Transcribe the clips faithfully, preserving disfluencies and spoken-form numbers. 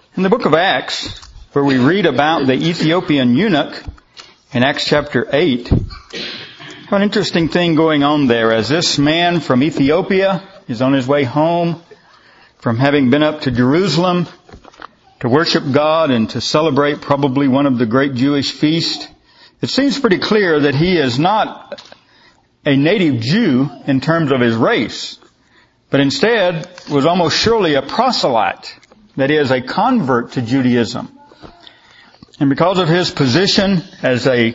In the book of Acts, where we read about the Ethiopian eunuch in Acts chapter eight, have an interesting thing going on there as this man from Ethiopia is on his way home from having been up to Jerusalem to worship God and to celebrate probably one of the great Jewish feasts. It seems pretty clear that he is not a native Jew in terms of his race, but instead was almost surely a proselyte, that is, a convert to Judaism. And because of his position as a,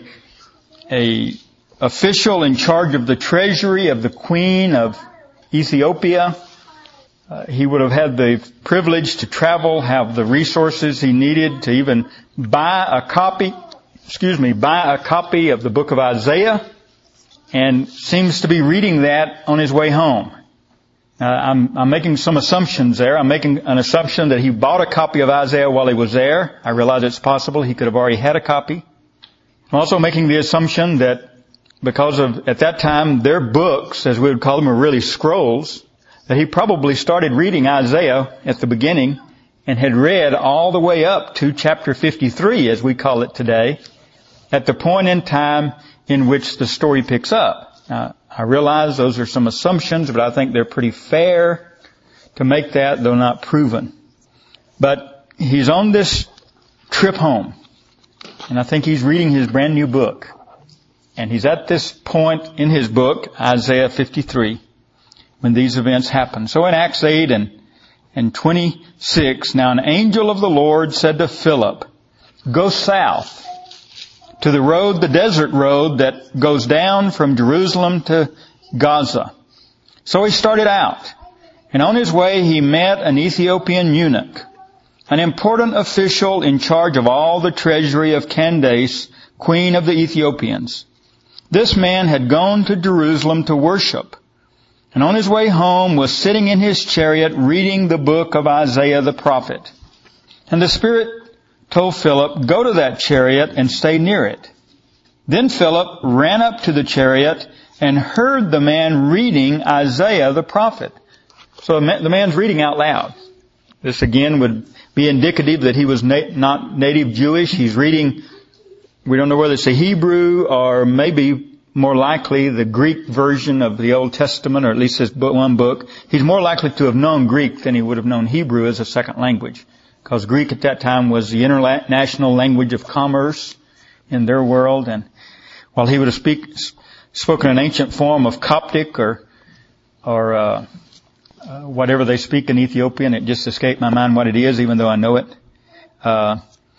a official in charge of the treasury of the Queen of Ethiopia, uh, he would have had the privilege to travel, have the resources he needed to even buy a copy, excuse me, buy a copy of the book of Isaiah, and seems to be reading that on his way home. Uh, I'm, I'm making some assumptions there. I'm making an assumption that he bought a copy of Isaiah while he was there. I realize it's possible he could have already had a copy. I'm also making the assumption that because of, at that time, their books, as we would call them, are really scrolls, that he probably started reading Isaiah at the beginning and had read all the way up to chapter fifty-three, as we call it today, at the point in time in which the story picks up. Uh, I realize those are some assumptions, but I think they're pretty fair to make that, though not proven. But he's on this trip home, and I think he's reading his brand new book. And he's at this point in his book, Isaiah fifty-three, when these events happen. So in Acts eight and, and twenty-six, now an angel of the Lord said to Philip, "Go south to the road, the desert road that goes down from Jerusalem to Gaza." So he started out, and on his way he met an Ethiopian eunuch, an important official in charge of all the treasury of Candace, queen of the Ethiopians. This man had gone to Jerusalem to worship, and on his way home was sitting in his chariot reading the book of Isaiah the prophet. And the Spirit told Philip, "Go to that chariot and stay near it." Then Philip ran up to the chariot and heard the man reading Isaiah the prophet. So the man's reading out loud. This again would be indicative that he was na- not native Jewish. He's reading, we don't know whether it's a Hebrew or maybe more likely the Greek version of the Old Testament, or at least this one book. He's more likely to have known Greek than he would have known Hebrew as a second language, because Greek at that time was the international language of commerce in their world. And while he would have speak, spoken an ancient form of Coptic or or uh, uh, whatever they speak in Ethiopian, it just escaped my mind what it is, even though I know it. Uh,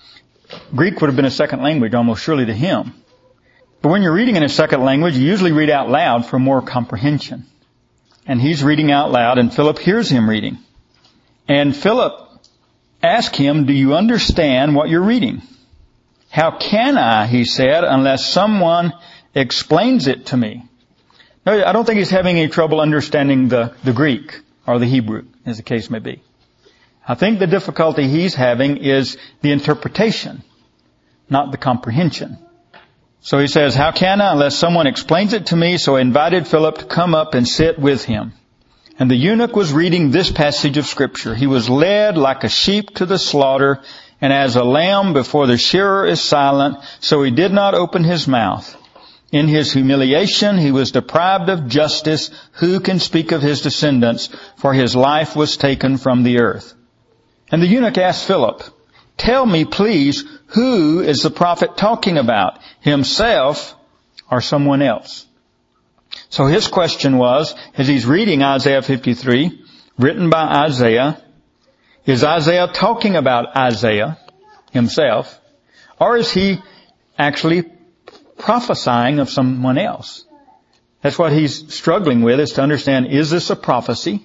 Greek would have been a second language almost surely to him. But when you're reading in a second language, you usually read out loud for more comprehension. And he's reading out loud, and Philip hears him reading. And Philip asked him, "Do you understand what you're reading?" "How can I," he said, "unless someone explains it to me?" No, I don't think he's having any trouble understanding the, the Greek or the Hebrew, as the case may be. I think the difficulty he's having is the interpretation, not the comprehension. So he says, "How can I unless someone explains it to me?" So I invited Philip to come up and sit with him. And the eunuch was reading this passage of Scripture. "He was led like a sheep to the slaughter, and as a lamb before the shearer is silent, so he did not open his mouth. In his humiliation he was deprived of justice. Who can speak of his descendants? For his life was taken from the earth." And the eunuch asked Philip, "Tell me, please, who is the prophet talking about, himself or someone else?" So his question was, as he's reading Isaiah fifty-three, written by Isaiah, is Isaiah talking about Isaiah himself, or is he actually prophesying of someone else? That's what he's struggling with, is to understand, is this a prophecy,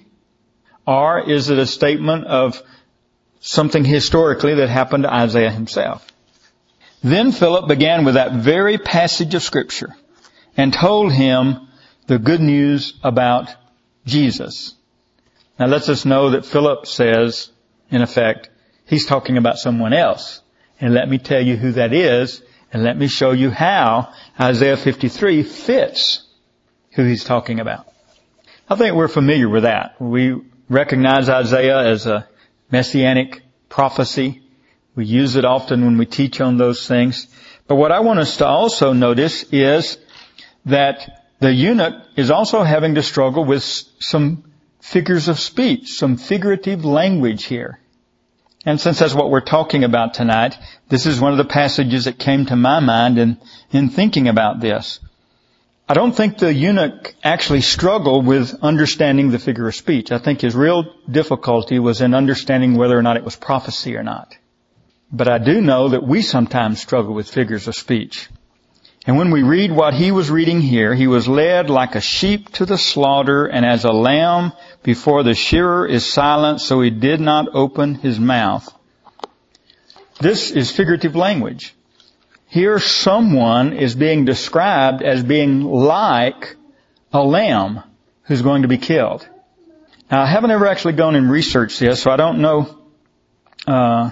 or is it a statement of something historically that happened to Isaiah himself? Then Philip began with that very passage of Scripture and told him the good news about Jesus. Now lets us know that Philip says, in effect, he's talking about someone else. And let me tell you who that is, and let me show you how Isaiah fifty-three fits who he's talking about. I think we're familiar with that. We recognize Isaiah as a messianic prophecy. We use it often when we teach on those things. But what I want us to also notice is that the eunuch is also having to struggle with some figures of speech, some figurative language here. And since that's what we're talking about tonight, this is one of the passages that came to my mind in, in thinking about this. I don't think the eunuch actually struggled with understanding the figure of speech. I think his real difficulty was in understanding whether or not it was prophecy or not. But I do know that we sometimes struggle with figures of speech. And when we read what he was reading here, he was led like a sheep to the slaughter, and as a lamb before the shearer is silent, so he did not open his mouth. This is figurative language. Here someone is being described as being like a lamb who's going to be killed. Now, I haven't ever actually gone and researched this, so I don't know uh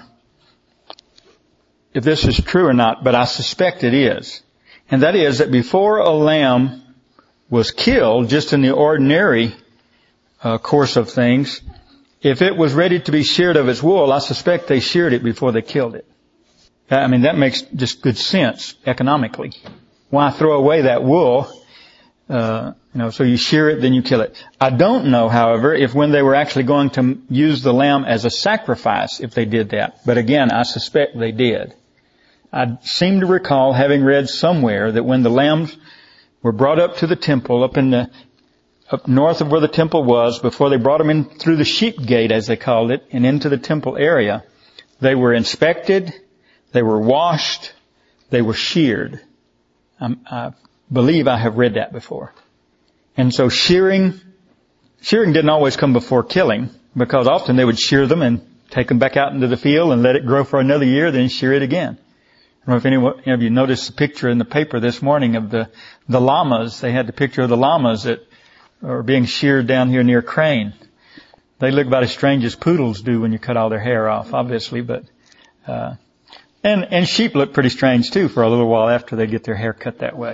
if this is true or not, but I suspect it is. And that is that before a lamb was killed, just in the ordinary uh, course of things, if it was ready to be sheared of its wool, I suspect they sheared it before they killed it. I mean, that makes just good sense economically. Why throw away that wool? Uh, you know, so you shear it, then you kill it. I don't know, however, if when they were actually going to use the lamb as a sacrifice, if they did that. But again, I suspect they did. I seem to recall having read somewhere that when the lambs were brought up to the temple, up in the, up north of where the temple was, before they brought them in through the sheep gate, as they called it, and into the temple area, they were inspected, they were washed, they were sheared. I, I believe I have read that before. And so shearing, shearing didn't always come before killing, because often they would shear them and take them back out into the field and let it grow for another year, then shear it again. I don't know if anyone of you noticed the picture in the paper this morning of the, the llamas. They had the picture of the llamas that are being sheared down here near Crane. They look about as strange as poodles do when you cut all their hair off, obviously, but, uh, and, and sheep look pretty strange too for a little while after they get their hair cut that way.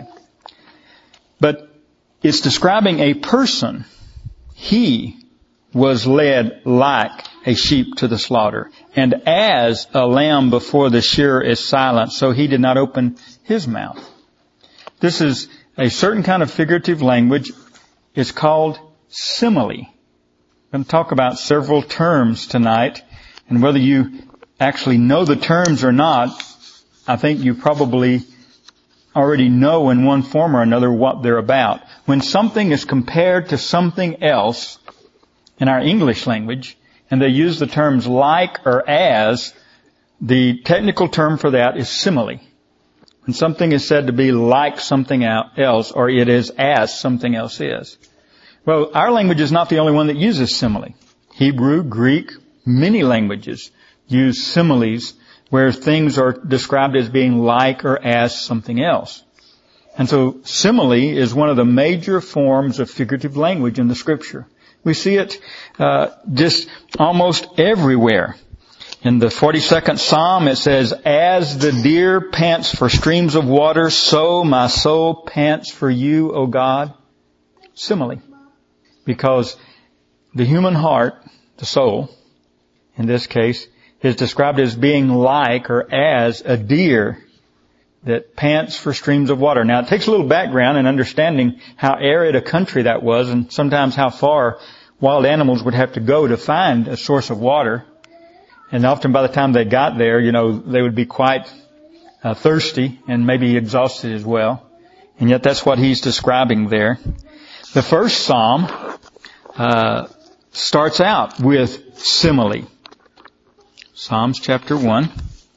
But it's describing a person. He was led like a sheep to the slaughter, and as a lamb before the shearer is silent, so he did not open his mouth. This is a certain kind of figurative language. It's called simile. I'm going to talk about several terms tonight, and whether you actually know the terms or not, I think you probably already know in one form or another what they're about. When something is compared to something else in our English language, and they use the terms like or as, the technical term for that is simile. When something is said to be like something else, or it is as something else is. Well, our language is not the only one that uses simile. Hebrew, Greek, many languages use similes where things are described as being like or as something else. And so simile is one of the major forms of figurative language in the Scripture. We see it uh, just almost everywhere. In the forty-second Psalm, it says, "As the deer pants for streams of water, so my soul pants for you, O God." Simile. Because the human heart, the soul, in this case, is described as being like or as a deer that pants for streams of water. Now, it takes a little background in understanding how arid a country that was, and sometimes how far wild animals would have to go to find a source of water. And often by the time they got there, you know, they would be quite uh, thirsty and maybe exhausted as well. And yet that's what he's describing there. The first psalm uh starts out with simile. Psalms chapter one.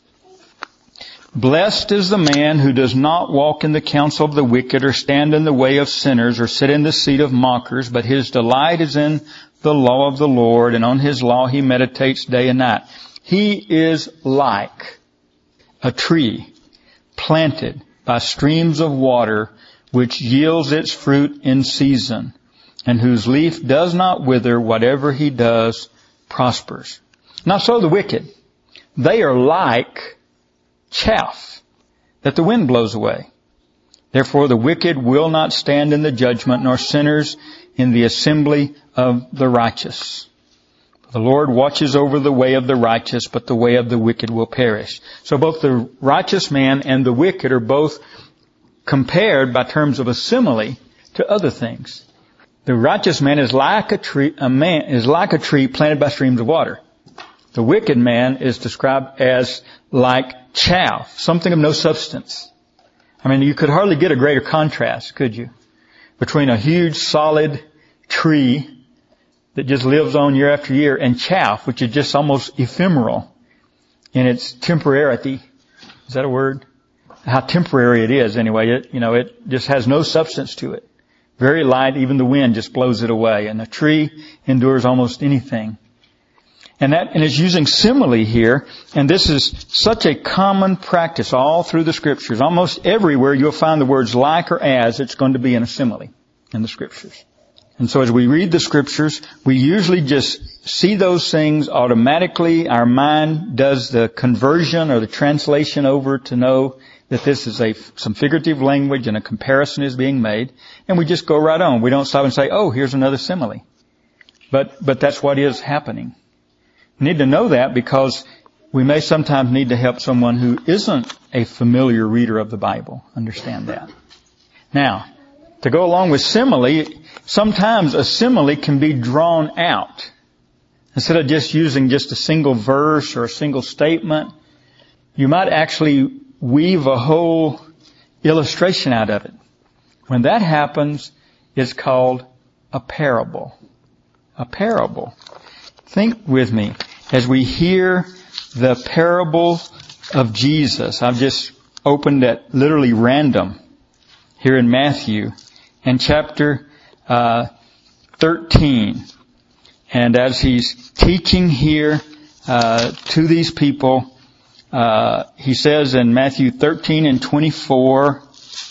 "Blessed is the man who does not walk in the counsel of the wicked, or stand in the way of sinners, or sit in the seat of mockers, but his delight is in the law of the Lord, and on his law he meditates day and night. He is like a tree planted by streams of water, which yields its fruit in season, and whose leaf does not wither. Whatever he does prospers." Not so the wicked. They are like chaff that the wind blows away. "Therefore the wicked will not stand in the judgment, nor sinners in the assembly of the righteous. The Lord watches over the way of the righteous, but the way of the wicked will perish. So both the righteous man and the wicked are both compared by terms of a simile to other things. The righteous man is like a tree, a man is like a tree planted by streams of water. The wicked man is described as like chaff, something of no substance. I mean, you could hardly get a greater contrast, could you? Between a huge solid tree that just lives on year after year, and chaff, which is just almost ephemeral in its temporarity. Is that a word? How temporary it is, anyway. It, you know, it just has no substance to it. Very light, even the wind just blows it away. And a tree endures almost anything. And that, and it's using simile here, and this is such a common practice all through the Scriptures. Almost everywhere you'll find the words like or as, it's going to be in a simile in the Scriptures. And so as we read the Scriptures, we usually just see those things automatically. Our mind does the conversion or the translation over to know that this is a some figurative language and a comparison is being made. And we just go right on. We don't stop and say, oh, here's another simile. But, but that's what is happening. We need to know that because we may sometimes need to help someone who isn't a familiar reader of the Bible understand that. Now, to go along with simile, sometimes a simile can be drawn out. Instead of just using just a single verse or a single statement, you might actually weave a whole illustration out of it. When that happens, it's called a parable. A parable. Think with me as we hear the parable of Jesus. I've just opened at literally random here in Matthew and chapter uh thirteen. And as he's teaching here uh to these people, uh he says in Matthew thirteen and twenty-four,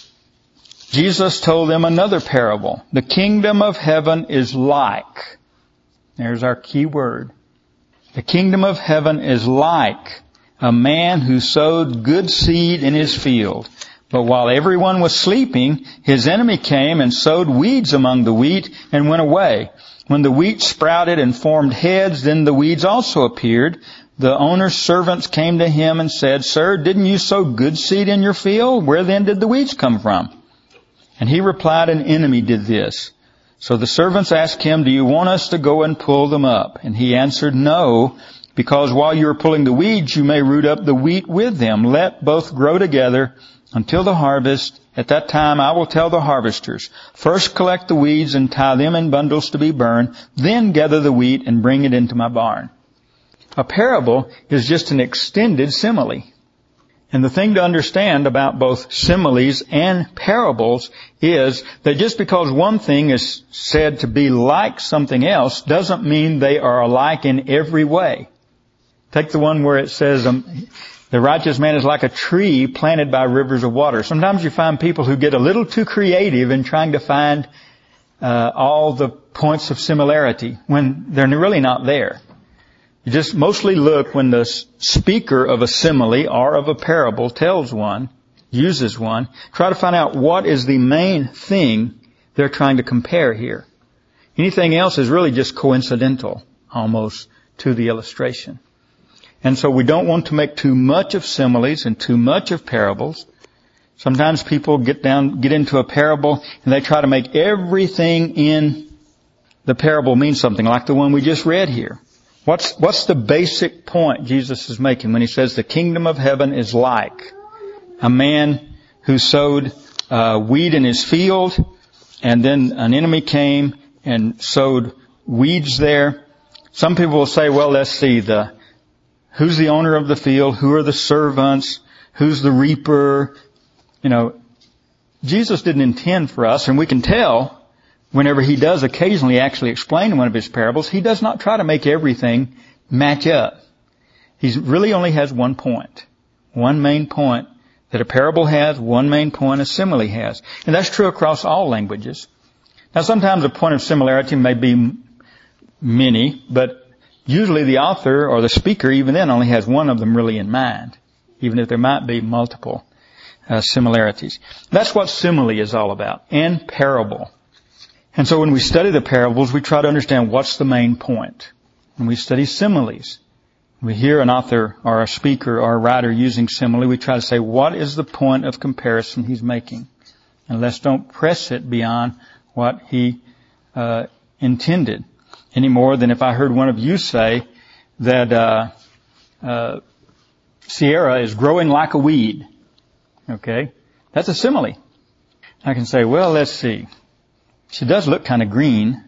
Jesus told them another parable. The kingdom of heaven is like, there's our key word. The kingdom of heaven is like a man who sowed good seed in his field. But while everyone was sleeping, his enemy came and sowed weeds among the wheat and went away. When the wheat sprouted and formed heads, then the weeds also appeared. The owner's servants came to him and said, Sir, didn't you sow good seed in your field? Where then did the weeds come from? And he replied, An enemy did this. So the servants asked him, Do you want us to go and pull them up? And he answered, No, because while you are pulling the weeds, you may root up the wheat with them. Let both grow together until the harvest. At that time I will tell the harvesters, First collect the weeds and tie them in bundles to be burned, then gather the wheat and bring it into my barn. A parable is just an extended simile. And the thing to understand about both similes and parables is that just because one thing is said to be like something else doesn't mean they are alike in every way. Take the one where it says, um, the righteous man is like a tree planted by rivers of water. Sometimes you find people who get a little too creative in trying to find uh, all the points of similarity when they're really not there. You just mostly look when the speaker of a simile or of a parable tells one, uses one, try to find out what is the main thing they're trying to compare here. Anything else is really just coincidental, almost, to the illustration. And so we don't want to make too much of similes and too much of parables. Sometimes people get down, get into a parable and they try to make everything in the parable mean something, like the one we just read here. What's, what's the basic point Jesus is making when he says the kingdom of heaven is like a man who sowed uh, wheat in his field, and then an enemy came and sowed weeds there? Some people will say, well, let's see, the who's the owner of the field? Who are the servants? Who's the reaper? You know, Jesus didn't intend for us, and we can tell whenever he does occasionally actually explain one of his parables, he does not try to make everything match up. He really only has one point. One main point that a parable has, one main point a simile has. And that's true across all languages. Now sometimes a point of similarity may be many, but usually the author or the speaker even then only has one of them really in mind, even if there might be multiple uh, similarities. That's what simile is all about, and parable. And so when we study the parables, we try to understand what's the main point. when we study similes, we hear an author or a speaker or a writer using simile, we try to say, what is the point of comparison he's making? And let's don't press it beyond what he uh, intended, any more than if I heard one of you say that uh, uh, Sierra is growing like a weed. Okay? That's a simile. I can say, well, let's see. She does look kind of green.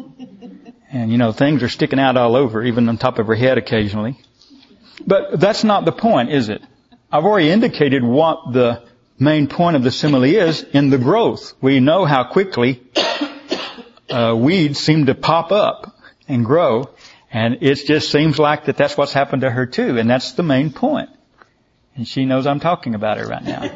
And, you know, things are sticking out all over, even on top of her head occasionally. But that's not the point, is it? I've already indicated what the main point of the simile is in the growth. We know how quickly uh, weeds seem to pop up and grow. And it just seems like that that's what's happened to her too. And that's the main point. And she knows I'm talking about her right now.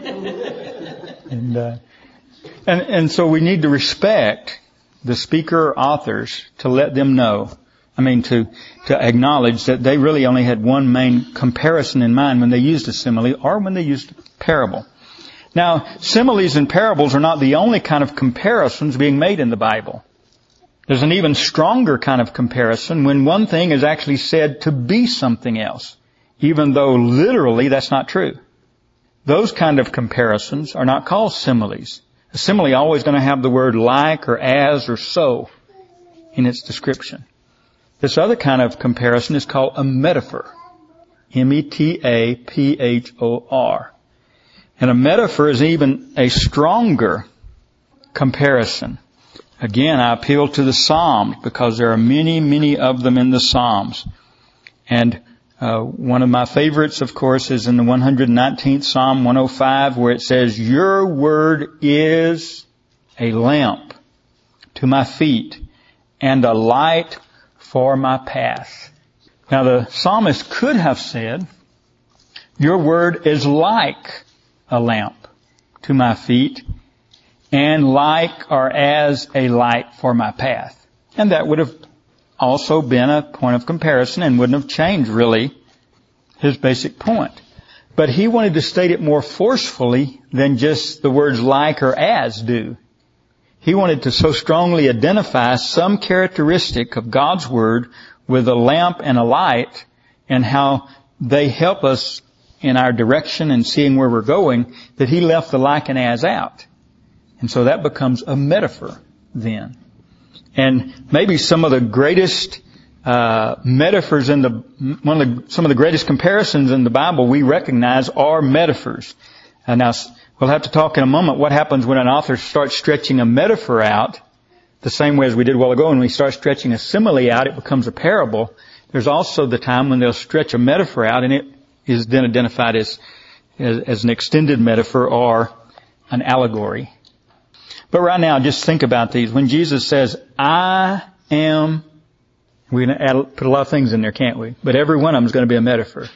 and, uh, and, and so we need to respect the speaker or authors to let them know, I mean to, to acknowledge that they really only had one main comparison in mind when they used a simile or when they used a parable. Now, similes and parables are not the only kind of comparisons being made in the Bible. There's an even stronger kind of comparison when one thing is actually said to be something else, even though literally that's not true. Those kind of comparisons are not called similes. A simile is always going to have the word like or as or so in its description. This other kind of comparison is called a metaphor. M E T A P H O R. And a metaphor is even a stronger comparison. Again, I appeal to the Psalms because there are many, many of them in the Psalms. And uh, one of my favorites, of course, is in the one hundred nineteenth Psalm, one oh five, where it says, your word is a lamp to my feet and a light for my path. Now, the psalmist could have said, your word is like a lamp to my feet and like or as a light for my path. And that would have also been a point of comparison and wouldn't have changed really his basic point. But he wanted to state it more forcefully than just the words like or as do. He wanted to so strongly identify some characteristic of God's Word with a lamp and a light and how they help us in our direction and seeing where we're going that he left the like and as out. And so that becomes a metaphor then. And maybe some of the greatest uh metaphors in the one of the some of the greatest comparisons in the Bible we recognize are metaphors. And now we'll have to talk in a moment what happens when an author starts stretching a metaphor out the same way as we did a while ago. When we start stretching a simile out, it becomes a parable. There's also the time when they'll stretch a metaphor out and it is then identified as as, as an extended metaphor or an allegory. But right now, just think about these. When Jesus says, I am, we're going to add, put a lot of things in there, can't we? But every one of them is going to be a metaphor.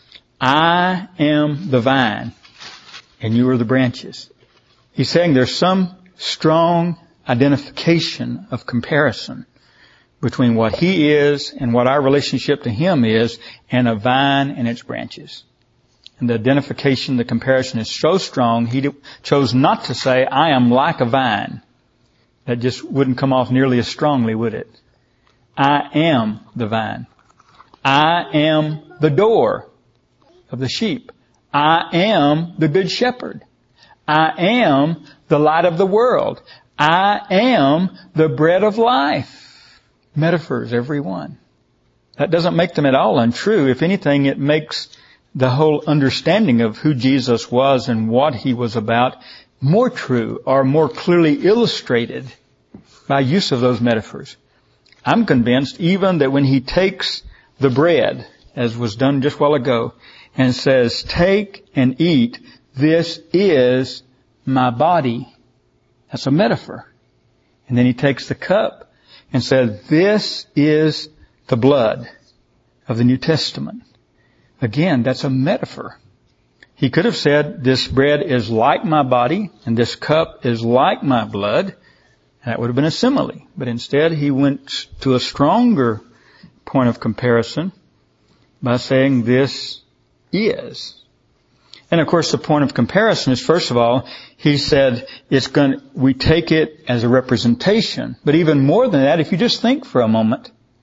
I am the vine, and you are the branches. He's saying there's some strong identification of comparison between what he is and what our relationship to him is, and a vine and its branches. And the identification, the comparison is so strong, he chose not to say, I am like a vine. That just wouldn't come off nearly as strongly, would it? I am the vine. I am the door of the sheep. I am the good shepherd. I am the light of the world. I am the bread of life. Metaphors, every one. That doesn't make them at all untrue. If anything, it makes the whole understanding of who Jesus was and what he was about more true or more clearly illustrated by use of those metaphors. I'm convinced even that when he takes the bread, as was done just a while ago, and says, take and eat, this is my body. That's a metaphor. And then he takes the cup and says, this is the blood of the New Testament. Again, that's a metaphor. He could have said, this bread is like my body and this cup is like my blood. That would have been a simile. But instead, he went to a stronger point of comparison by saying this is. And of course, the point of comparison is, first of all, he said it's going, we take it as a representation. But even more than that, if you just think for a moment,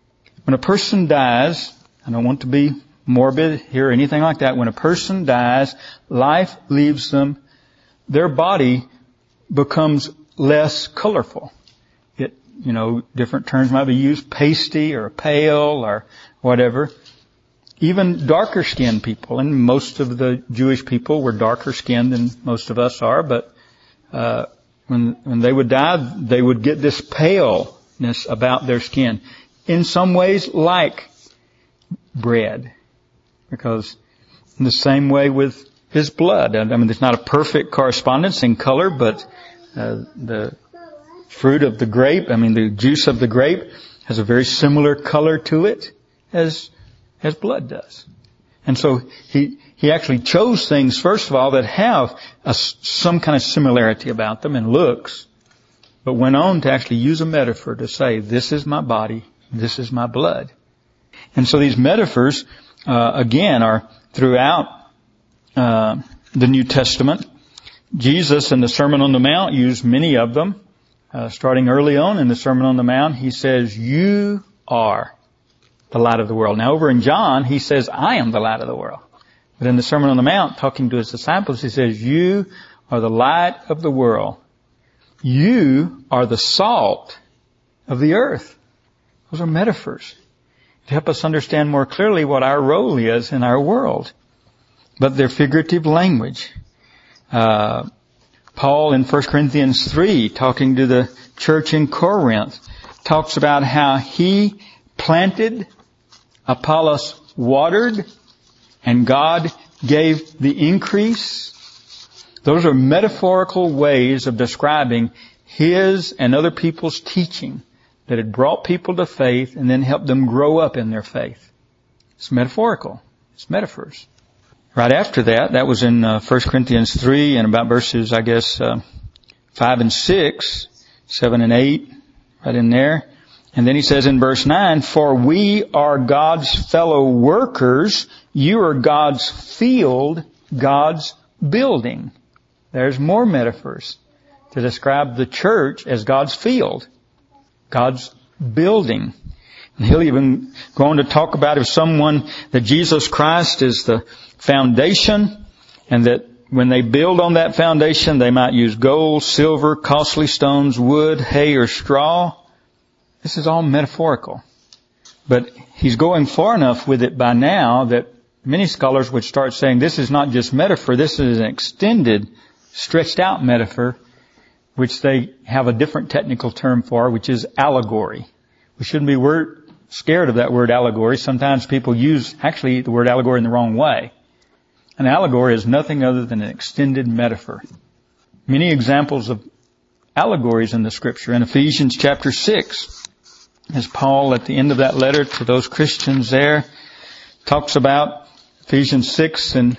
When a person dies, I don't want to be morbid here or anything like that. When a person dies, life leaves them. Their body becomes less colorful. It, you know, different terms might be used, pasty or pale or whatever. Even darker skinned people, and most of the Jewish people were darker skinned than most of us are, but uh when when they would die, they would get this paleness about their skin. In some ways like bread. Because in the same way with his blood. I mean, there's not a perfect correspondence in color, but uh, the fruit of the grape, I mean, the juice of the grape has a very similar color to it as as blood does. And so he he actually chose things, first of all, that have a, some kind of similarity about them and looks, but went on to actually use a metaphor to say, this is my body, this is my blood. And so these metaphors, uh, again, are throughout uh, the New Testament. Jesus in the Sermon on the Mount used many of them. Uh, starting early on in the Sermon on the Mount, he says, you are the light of the world. Now over in John, he says, I am the light of the world. But in the Sermon on the Mount, talking to his disciples, he says, you are the light of the world. You are the salt of the earth. Those are metaphors to help us understand more clearly what our role is in our world. But they're figurative language. Uh, Paul in First Corinthians three, talking to the church in Corinth, talks about how he planted, Apollos watered, and God gave the increase. Those are metaphorical ways of describing his and other people's teaching that had brought people to faith and then helped them grow up in their faith. It's metaphorical. It's metaphors. Right after that, that was in uh, First Corinthians three and about verses, I guess, uh, five and six, seven and eight, right in there. And then he says in verse nine, for we are God's fellow workers. You are God's field, God's building. There's more metaphors to describe the church as God's field, God's building. And he'll even go on to talk about if someone, that Jesus Christ is the foundation, and that when they build on that foundation, they might use gold, silver, costly stones, wood, hay, or straw. This is all metaphorical. But he's going far enough with it by now that many scholars would start saying this is not just metaphor, this is an extended, stretched out metaphor, which they have a different technical term for, which is allegory. We shouldn't be word, scared of that word allegory. Sometimes people use actually the word allegory in the wrong way. An allegory is nothing other than an extended metaphor. Many examples of allegories in the Scripture. In Ephesians chapter six, as Paul at the end of that letter to those Christians there talks about Ephesians six and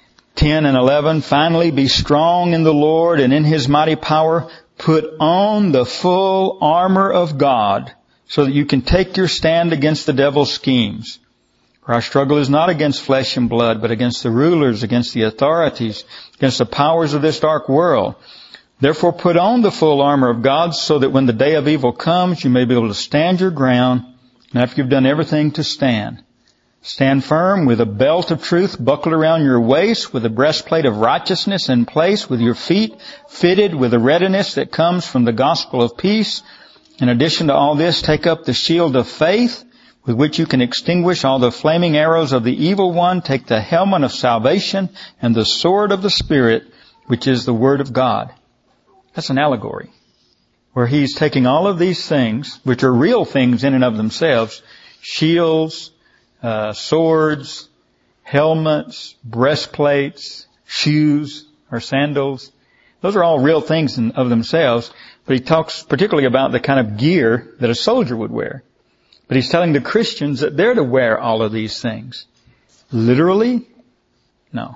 ten and eleven, finally be strong in the Lord and in His mighty power, put on the full armor of God so that you can take your stand against the devil's schemes. For our struggle is not against flesh and blood, but against the rulers, against the authorities, against the powers of this dark world. Therefore put on the full armor of God so that when the day of evil comes, you may be able to stand your ground. And after you've done everything, to stand. Stand firm with a belt of truth buckled around your waist, with a breastplate of righteousness in place, with your feet fitted with the readiness that comes from the gospel of peace. In addition to all this, take up the shield of faith, with which you can extinguish all the flaming arrows of the evil one. Take the helmet of salvation and the sword of the Spirit, which is the Word of God. That's an allegory, where he's taking all of these things, which are real things in and of themselves, shields, uh, swords, helmets, breastplates, shoes or sandals. Those are all real things in of themselves, but he talks particularly about the kind of gear that a soldier would wear. But he's telling the Christians that they're to wear all of these things. Literally? No.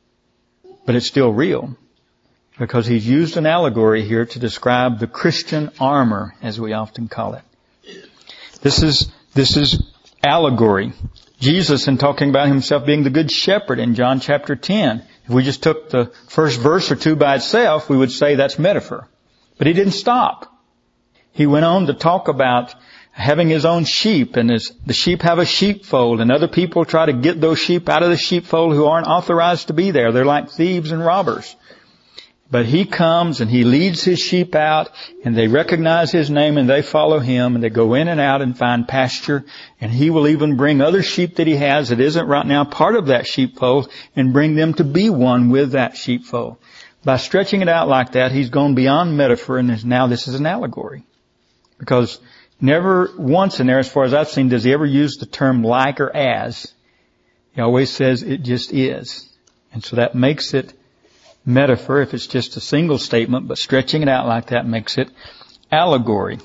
But it's still real. Because he's used an allegory here to describe the Christian armor, as we often call it. This is, this is allegory. Jesus, in talking about himself being the good shepherd in John chapter ten, if we just took the first verse or two by itself, we would say that's metaphor. But he didn't stop. He went on to talk about having his own sheep, and his, the sheep have a sheepfold, and other people try to get those sheep out of the sheepfold who aren't authorized to be there. They're like thieves and robbers. But he comes and he leads his sheep out, and they recognize his name and they follow him, and they go in and out and find pasture, and he will even bring other sheep that he has that isn't right now part of that sheepfold and bring them to be one with that sheepfold. By stretching it out like that, he's gone beyond metaphor, and now this is an allegory. Because never once in there, as far as I've seen, does he ever use the term like or as. He always says it just is. And so that makes it metaphor if it's just a single statement, but stretching it out like that makes it allegory.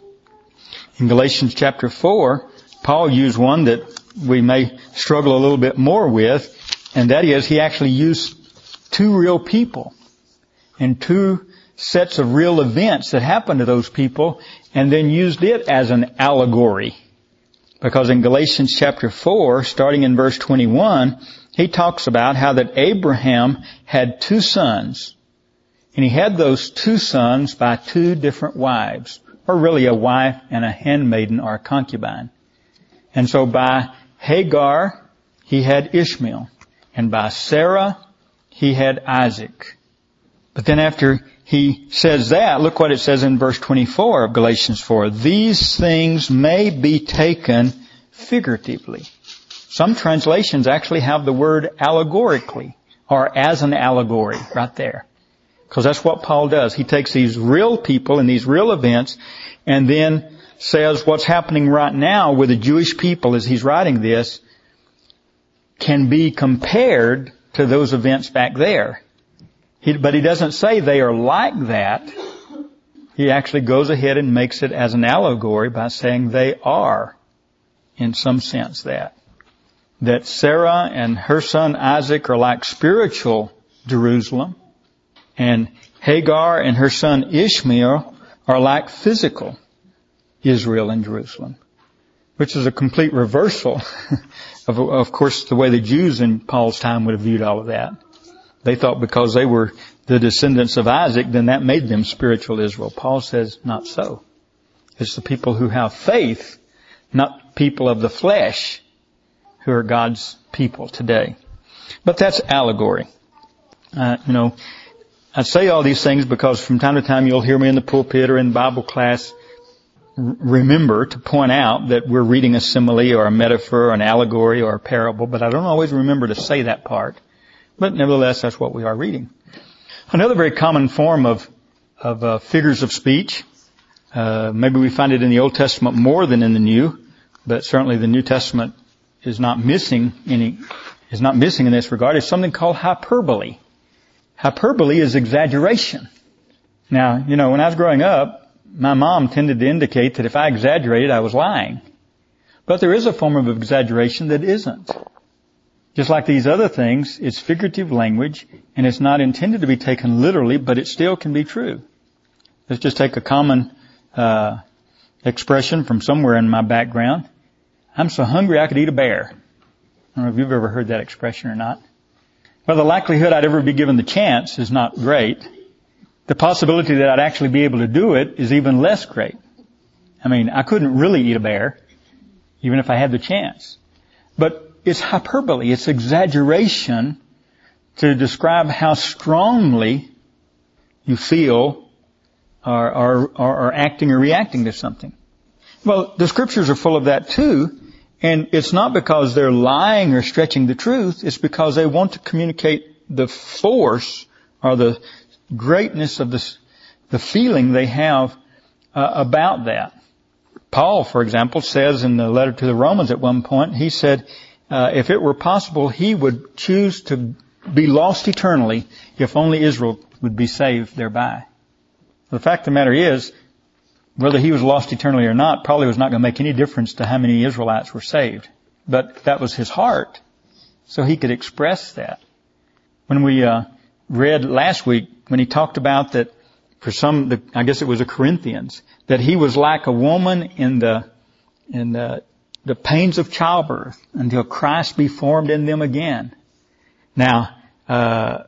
In Galatians chapter four, Paul used one that we may struggle a little bit more with, and that is he actually used two real people and two sets of real events that happened to those people, and then used it as an allegory. Because in Galatians chapter four, starting in verse twenty-one, he talks about how that Abraham had two sons. And he had those two sons by two different wives, or really a wife and a handmaiden or a concubine. And so by Hagar, he had Ishmael. And by Sarah, he had Isaac. But then after he says that, look what it says in verse twenty-four of Galatians four. These things may be taken figuratively. Some translations actually have the word allegorically, or as an allegory, right there. Because that's what Paul does. He takes these real people and these real events, and then says what's happening right now with the Jewish people as he's writing this can be compared to those events back there. He, but he doesn't say they are like that. He actually goes ahead and makes it as an allegory by saying they are, in some sense, that. That Sarah and her son Isaac are like spiritual Jerusalem, and Hagar and her son Ishmael are like physical Israel and Jerusalem, which is a complete reversal of, of course, the way the Jews in Paul's time would have viewed all of that. They thought because they were the descendants of Isaac, then that made them spiritual Israel. Paul says not so. It's the people who have faith, not people of the flesh, who are God's people today. But that's allegory. Uh, you know, I say all these things because from time to time you'll hear me in the pulpit or in Bible class r- remember to point out that we're reading a simile or a metaphor or an allegory or a parable, but I don't always remember to say that part. But nevertheless, that's what we are reading. Another very common form of, of uh, figures of speech, uh, maybe we find it in the Old Testament more than in the New, but certainly the New Testament is not missing any, is not missing in this regard, is something called hyperbole. Hyperbole is exaggeration. Now, you know, when I was growing up, my mom tended to indicate that if I exaggerated, I was lying. But there is a form of exaggeration that isn't. Just like these other things, it's figurative language, and it's not intended to be taken literally, but it still can be true. Let's just take a common uh expression from somewhere in my background. I'm so hungry I could eat a bear. I don't know if you've ever heard that expression or not. Well, the likelihood I'd ever be given the chance is not great. The possibility that I'd actually be able to do it is even less great. I mean, I couldn't really eat a bear, even if I had the chance. But it's hyperbole. It's exaggeration to describe how strongly you feel or are, are, are acting or reacting to something. Well, the scriptures are full of that too. And it's not because they're lying or stretching the truth. It's because they want to communicate the force or the greatness of this, the feeling they have uh, about that. Paul, for example, says in the letter to the Romans at one point, he said, uh, if it were possible, he would choose to be lost eternally if only Israel would be saved thereby. The fact of the matter is, whether he was lost eternally or not probably was not going to make any difference to how many Israelites were saved. But that was his heart, so he could express that. When we uh, read last week, when he talked about that for some, the, I guess it was the Corinthians, that he was like a woman in the in the, the pains of childbirth until Christ be formed in them again. Now, uh,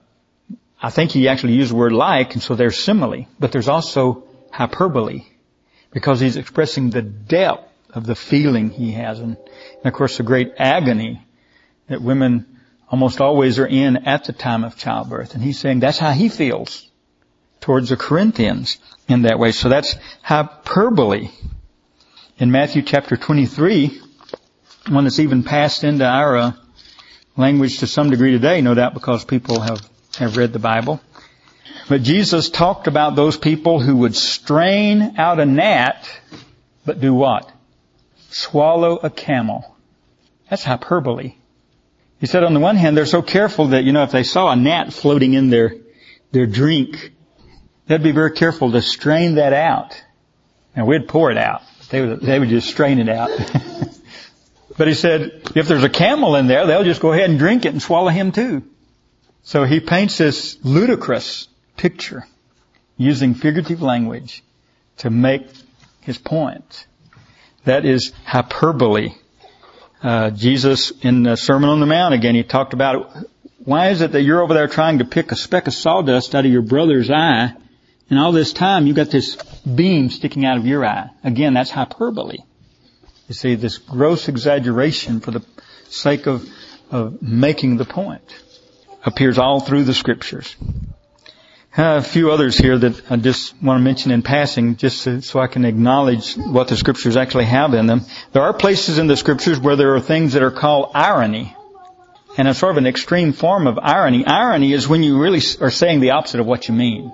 I think he actually used the word like, and so there's simile, but there's also hyperbole, because he's expressing the depth of the feeling he has. And, and of course the great agony that women almost always are in at the time of childbirth. And he's saying that's how he feels towards the Corinthians in that way. So that's hyperbole. In Matthew chapter twenty-three, one that's even passed into our uh, language to some degree today, no doubt because people have, have read the Bible. But Jesus talked about those people who would strain out a gnat, but do what? Swallow a camel. That's hyperbole. He said on the one hand, they're so careful that, you know, if they saw a gnat floating in their, their drink, they'd be very careful to strain that out. Now we'd pour it out. They would, they would just strain it out. But he said, if there's a camel in there, they'll just go ahead and drink it and swallow him too. So he paints this ludicrous picture using figurative language to make his point. That is hyperbole. Uh, Jesus in the Sermon on the Mount again, he talked about why is it that you're over there trying to pick a speck of sawdust out of your brother's eye, and all this time you've got this beam sticking out of your eye. Again, that's hyperbole. You see, this gross exaggeration for the sake of, of making the point appears all through the Scriptures. Uh, a few others here that I just want to mention in passing, just so, so I can acknowledge what the Scriptures actually have in them. There are places in the Scriptures where there are things that are called irony, and it's sort of an extreme form of irony. Irony is when you really are saying the opposite of what you mean.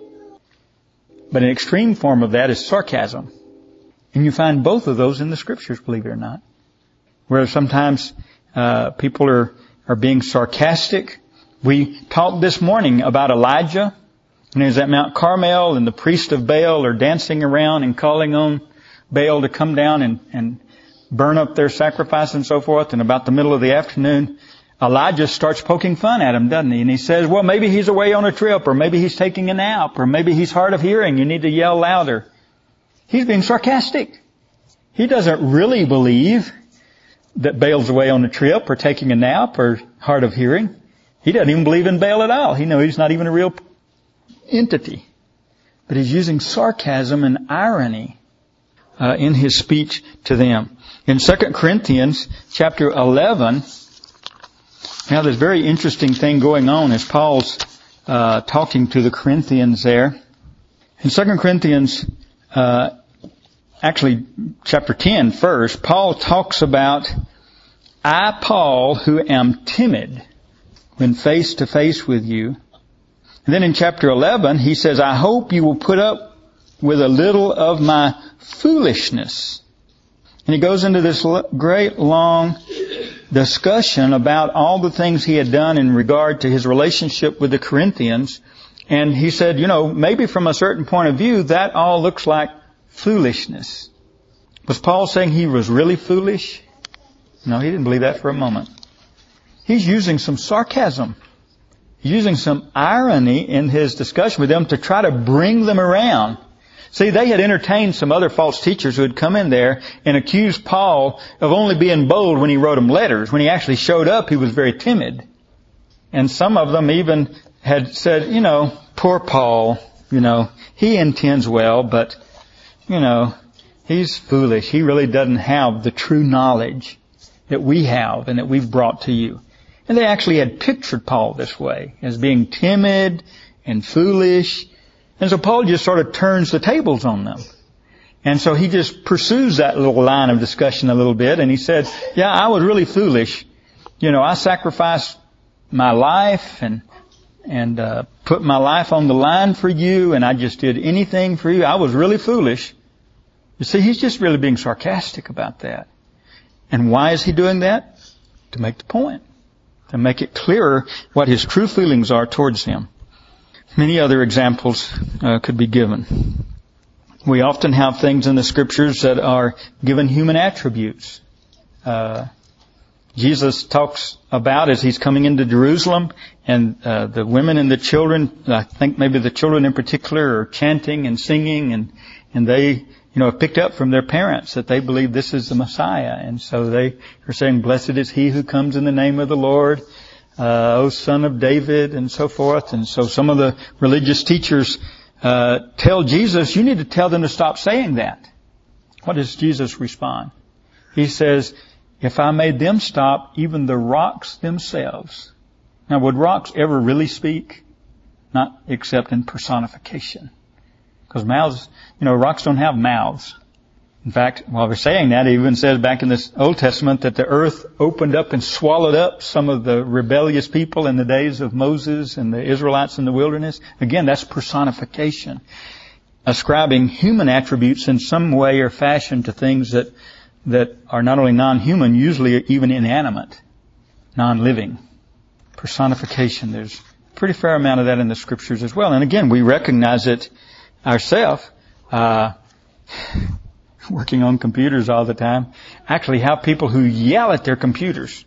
But an extreme form of that is sarcasm. And you find both of those in the Scriptures, believe it or not. Where sometimes uh people are, are being sarcastic. We talked this morning about Elijah. And he was at Mount Carmel, and the priest of Baal are dancing around and calling on Baal to come down and, and burn up their sacrifice and so forth. And about the middle of the afternoon, Elijah starts poking fun at him, doesn't he? And he says, well, maybe he's away on a trip, or maybe he's taking a nap, or maybe he's hard of hearing. You need to yell louder. He's being sarcastic. He doesn't really believe that Baal's away on a trip, or taking a nap, or hard of hearing. He doesn't even believe in Baal at all. He knows he's not even a real entity. But he's using sarcasm and irony uh, in his speech to them. In Second Corinthians chapter eleven, now there's a very interesting thing going on as Paul's uh, talking to the Corinthians there. In Second Corinthians, uh, actually chapter ten first, Paul talks about, I, Paul, who am timid when face to face with you. And then in chapter eleven, he says, I hope you will put up with a little of my foolishness. And he goes into this great long discussion about all the things he had done in regard to his relationship with the Corinthians. And he said, you know, maybe from a certain point of view, that all looks like foolishness. Was Paul saying he was really foolish? No, he didn't believe that for a moment. He's using some sarcasm, using some irony in his discussion with them to try to bring them around. See, they had entertained some other false teachers who had come in there and accused Paul of only being bold when he wrote them letters. When he actually showed up, he was very timid. And some of them even had said, you know, poor Paul, you know, he intends well, but, you know, he's foolish. He really doesn't have the true knowledge that we have and that we've brought to you. And they actually had pictured Paul this way, as being timid and foolish. And so Paul just sort of turns the tables on them. And so he just pursues that little line of discussion a little bit. And he said, yeah, I was really foolish. You know, I sacrificed my life and and uh put my life on the line for you. And I just did anything for you. I was really foolish. You see, he's just really being sarcastic about that. And why is he doing that? To make the point. To make it clearer what his true feelings are towards him. Many other examples uh, could be given. We often have things in the Scriptures that are given human attributes. Uh, Jesus talks about as he's coming into Jerusalem, and uh, the women and the children, I think maybe the children in particular, are chanting and singing, and and they, you know, have picked up from their parents that they believe this is the Messiah, and so they are saying, "Blessed is he who comes in the name of the Lord, uh, O Son of David," and so forth. And so some of the religious teachers uh tell Jesus, "You need to tell them to stop saying that." What does Jesus respond? He says, if I made them stop, even the rocks themselves. Now, would rocks ever really speak? Not except in personification. Because mouths, you know, rocks don't have mouths. In fact, while we're saying that, it even says back in the Old Testament that the earth opened up and swallowed up some of the rebellious people in the days of Moses and the Israelites in the wilderness. Again, that's personification. Ascribing human attributes in some way or fashion to things that that are not only non-human, usually even inanimate, non-living. Personification. There's a pretty fair amount of that in the Scriptures as well. And again, we recognize it ourselves. Uh, working on computers all the time, actually have people who yell at their computers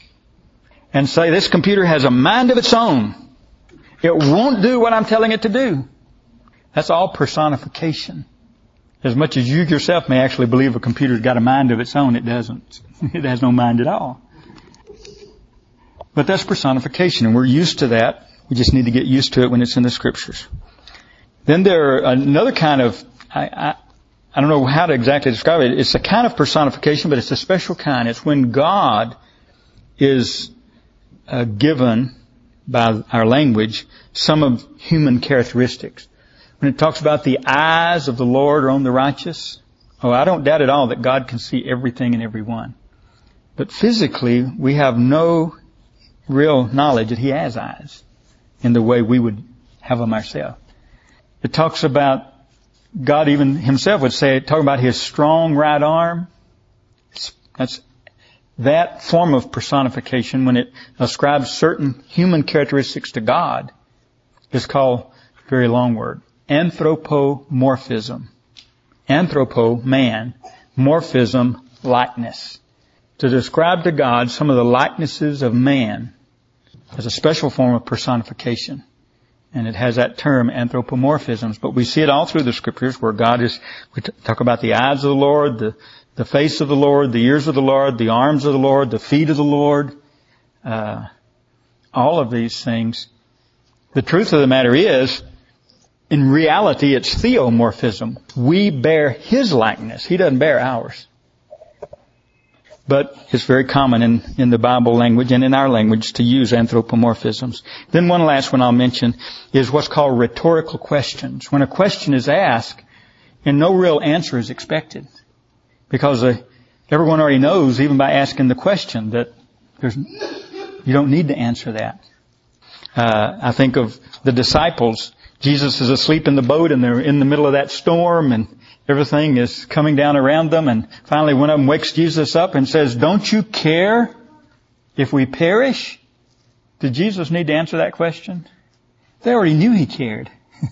and say, this computer has a mind of its own. It won't do what I'm telling it to do. That's all personification. As much as you yourself may actually believe a computer's got a mind of its own, it doesn't. It has no mind at all. But that's personification, and we're used to that. We just need to get used to it when it's in the Scriptures. Then there are another kind of, I, I, I don't know how to exactly describe it. It's a kind of personification, but it's a special kind. It's when God is uh, given by our language some of human characteristics. When it talks about the eyes of the Lord are on the righteous, oh, I don't doubt at all that God can see everything and everyone. But physically, we have no real knowledge that He has eyes in the way we would have them ourselves. It talks about God even Himself would say, talking about His strong right arm. That's that form of personification when it ascribes certain human characteristics to God is called a very long word. Anthropomorphism. Anthropo, man. Morphism, likeness. To describe to God some of the likenesses of man is a special form of personification. And it has that term, anthropomorphisms. But we see it all through the Scriptures where God is, we talk about the eyes of the Lord, the, the face of the Lord, the ears of the Lord, the arms of the Lord, the feet of the Lord. Uh, all of these things. The truth of the matter is, in reality, it's theomorphism. We bear His likeness. He doesn't bear ours. But it's very common in, in the Bible language and in our language to use anthropomorphisms. Then one last one I'll mention is what's called rhetorical questions. When a question is asked and no real answer is expected. Because uh, everyone already knows, even by asking the question, that there's, you don't need to answer that. Uh, I think of the disciples. Jesus is asleep in the boat and they're in the middle of that storm and everything is coming down around them, and finally one of them wakes Jesus up and says, don't you care if we perish? Did Jesus need to answer that question? They already knew He cared.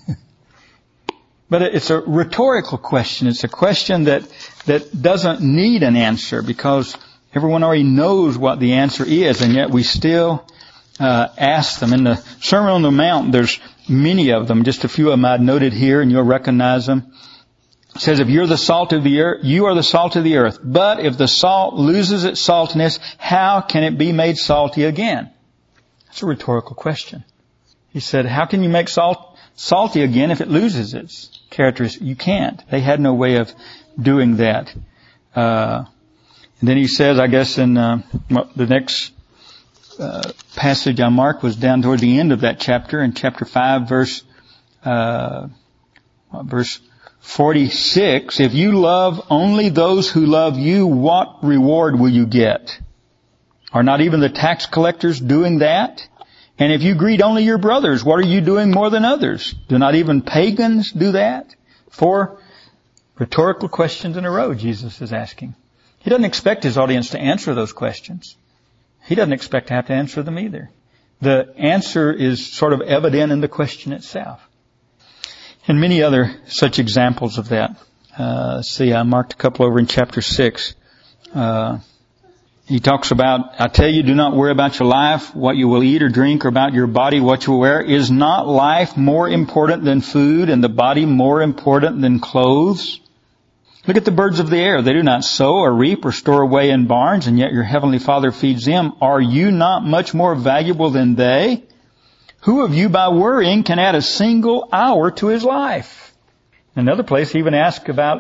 But it's a rhetorical question. It's a question that, that doesn't need an answer because everyone already knows what the answer is, and yet we still uh, ask them. In the Sermon on the Mount, there's many of them. Just a few of them I've noted here, and you'll recognize them. It says, if you're the salt of the earth, you are the salt of the earth. But if the salt loses its saltiness, how can it be made salty again? That's a rhetorical question. He said, how can you make salt salty again if it loses its characteristics? You can't. They had no way of doing that. Uh, and then he says, I guess in uh, the next uh, passage I marked was down toward the end of that chapter, in chapter five, verse uh, verse forty-six, if you love only those who love you, what reward will you get? Are not even the tax collectors doing that? And if you greet only your brothers, what are you doing more than others? Do not even pagans do that? Four rhetorical questions in a row Jesus is asking. He doesn't expect His audience to answer those questions. He doesn't expect to have to answer them either. The answer is sort of evident in the question itself. And many other such examples of that. Uh, see, I marked a couple over in chapter six. Uh, he talks about, I tell you, do not worry about your life, what you will eat or drink, or about your body, what you will wear. Is not life more important than food, and the body more important than clothes? Look at the birds of the air. They do not sow or reap or store away in barns, and yet your heavenly Father feeds them. Are you not much more valuable than they? Who of you by worrying can add a single hour to his life? In another place, he even asks about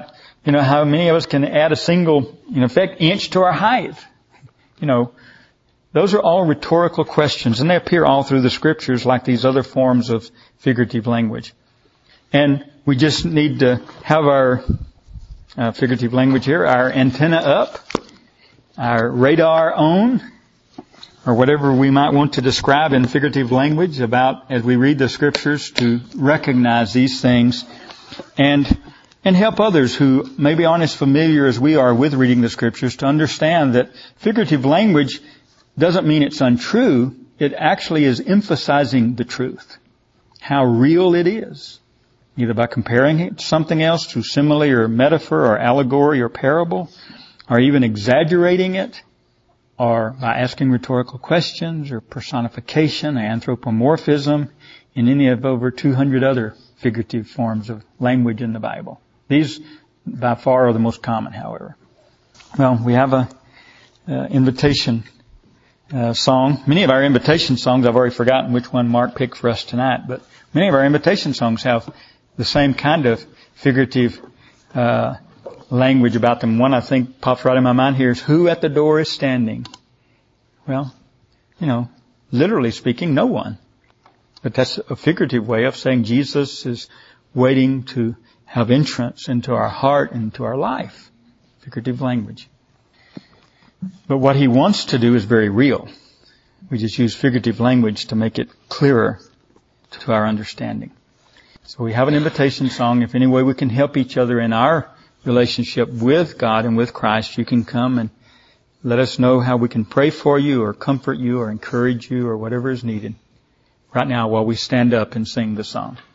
You know, how many of us can add a single, in effect, inch to our height? You know, those are all rhetorical questions, and they appear all through the Scriptures like these other forms of figurative language. And we just need to have our uh, figurative language here, our antenna up, our radar on, or whatever we might want to describe in figurative language about as we read the Scriptures, to recognize these things and and help others who maybe aren't as familiar as we are with reading the Scriptures to understand that figurative language doesn't mean it's untrue. It actually is emphasizing the truth, how real it is, either by comparing it to something else through simile or metaphor or allegory or parable, or even exaggerating it, or by asking rhetorical questions or personification, anthropomorphism, in any of over two hundred other figurative forms of language in the Bible. These, by far, are the most common, however. Well, we have a uh, invitation uh, song. Many of our invitation songs, I've already forgotten which one Mark picked for us tonight, but many of our invitation songs have the same kind of figurative uh language about them. One I think pops right in my mind here is, who at the door is standing? Well, you know, literally speaking, no one. But that's a figurative way of saying Jesus is waiting to have entrance into our heart, into our life. Figurative language. But what He wants to do is very real. We just use figurative language to make it clearer to our understanding. So we have an invitation song. If any way we can help each other in our relationship with God and with Christ, you can come and let us know how we can pray for you or comfort you or encourage you or whatever is needed right now while we stand up and sing the song.